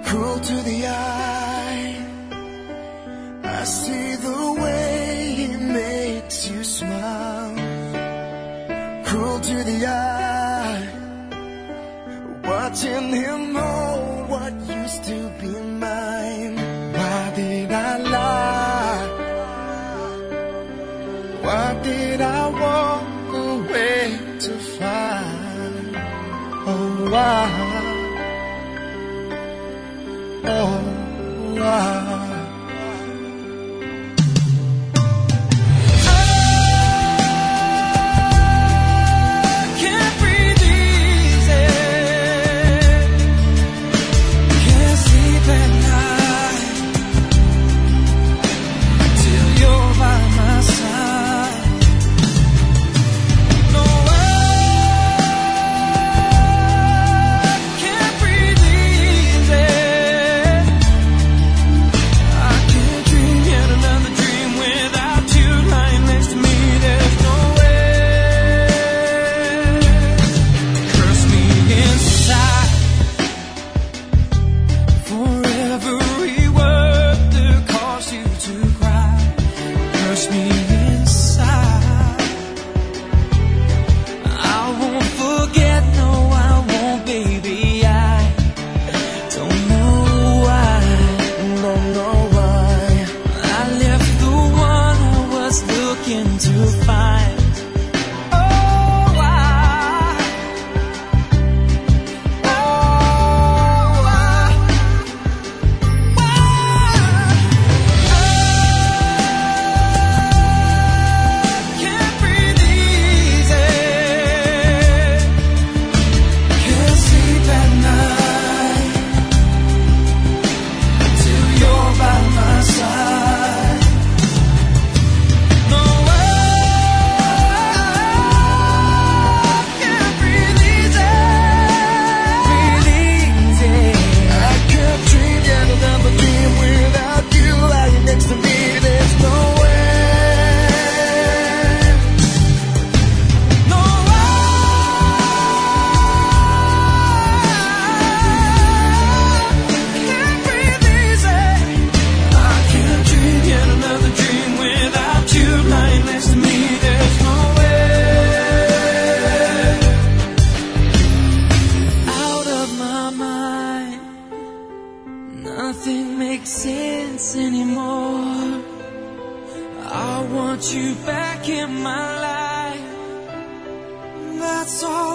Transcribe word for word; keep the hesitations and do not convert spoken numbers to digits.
cruel to the eye. I see the way he makes you smile. Cruel to the eye, watching him hold what used to be mine. Why did I lie? Why did I walk away to find? Oh, why? Oh, why? Nothing makes sense anymore. I want you back in my life. That's all